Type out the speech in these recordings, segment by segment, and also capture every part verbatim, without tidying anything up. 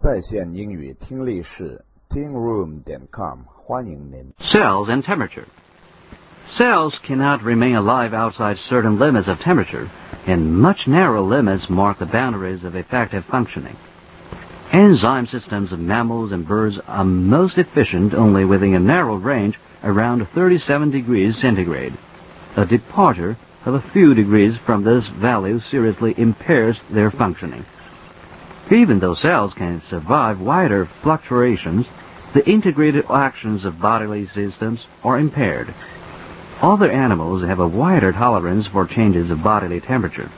在线英语听力室 ting room 点 com 欢迎您。 Cells and temperature. Cells cannot remain alive outside certain limits of temperature, and much narrow limits mark the boundaries of effective functioning. Enzyme systems of mammals and birds are most efficient only within a narrow range around thirty-seven degrees centigrade. A departure of a few degrees from this value seriously impairs their functioning. Even though cells can survive wider fluctuations, the integrated actions of bodily systems are impaired. Other animals have a wider tolerance for changes of bodily temperature.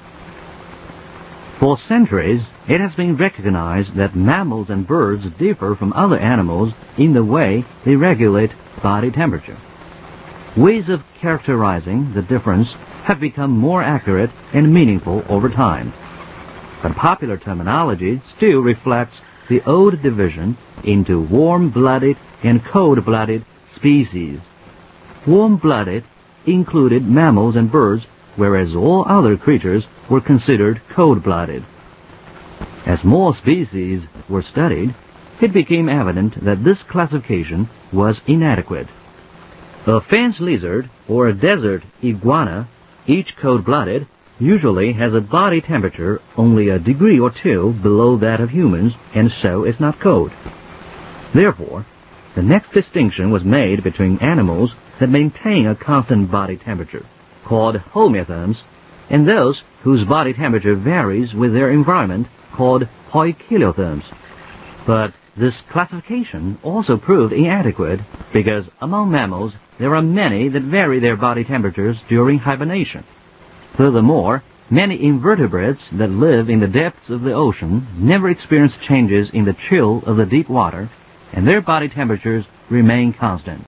For centuries, it has been recognized that mammals and birds differ from other animals in the way they regulate body temperature. Ways of characterizing the difference have become more accurate and meaningful over time. But popular terminology still reflects the old division into warm-blooded and cold-blooded species. Warm-blooded included mammals and birds, whereas all other creatures were considered cold-blooded. As more species were studied, it became evident that this classification was inadequate. A fence lizard or a desert iguana, each cold-blooded, usually has a body temperature only a degree or two below that of humans, and so is not cold. Therefore, the next distinction was made between animals that maintain a constant body temperature, called homeotherms, and those whose body temperature varies with their environment, called poikilotherms. But this classification also proved inadequate because among mammals there are many that vary their body temperatures during hibernation. Furthermore, many invertebrates that live in the depths of the ocean never experience changes in the chill of the deep water, and their body temperatures remain constant.